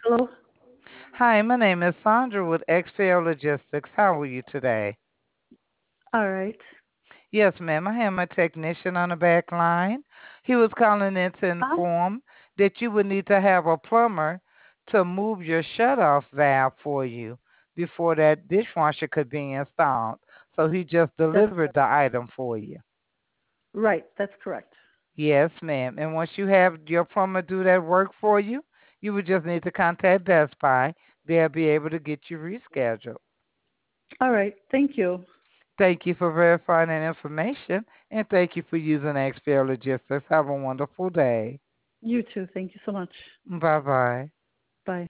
Hello. Hi, my name is Sandra with XPL Logistics. How are you today? All right. Yes, ma'am. I have my technician on the back line. He was calling in to Uh, inform that you would need to have a plumber to move your shutoff valve for you before that dishwasher could be installed. So he just that's delivered the item for you. right. That's correct. Yes, ma'am. And once you have your plumber do that work for you, you would just need to contact Best Buy. They'll be able to get you rescheduled. All right. Thank you. Thank you for verifying that information, and thank you for using XPL Logistics. Have a wonderful day. You too. Thank you so much. Bye bye. Bye.